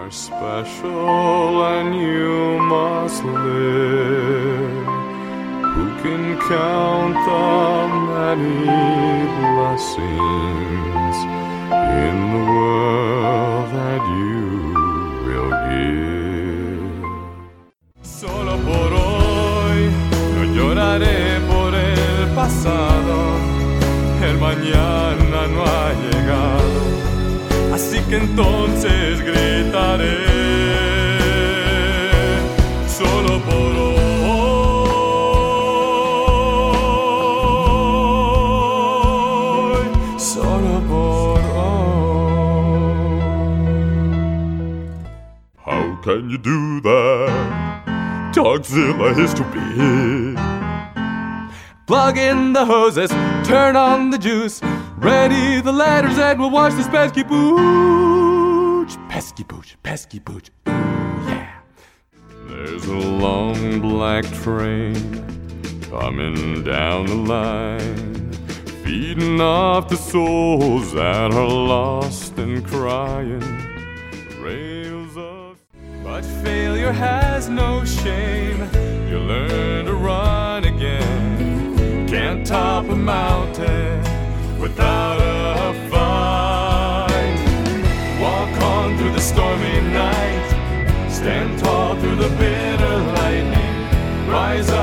are special and you must live. Who can count the many blessings in the world that you will give? Solo por hoy no lloraré por el pasado, el mañana no ha llegado, así que entonces gritaré. Solo por hoy, solo por hoy. How can you do that? Dogzilla is too big. Plug in the hoses, turn on the juice, ready the letters and we'll watch this pesky pooch. Pesky pooch, pesky pooch, ooh yeah. There's a long black train coming down the line, feeding off the souls that are lost and crying. Rails of... But failure has no shame, you learn to run again. Can't top a mountain without a fight. Walk on through the stormy night, stand tall through the bitter lightning, rise up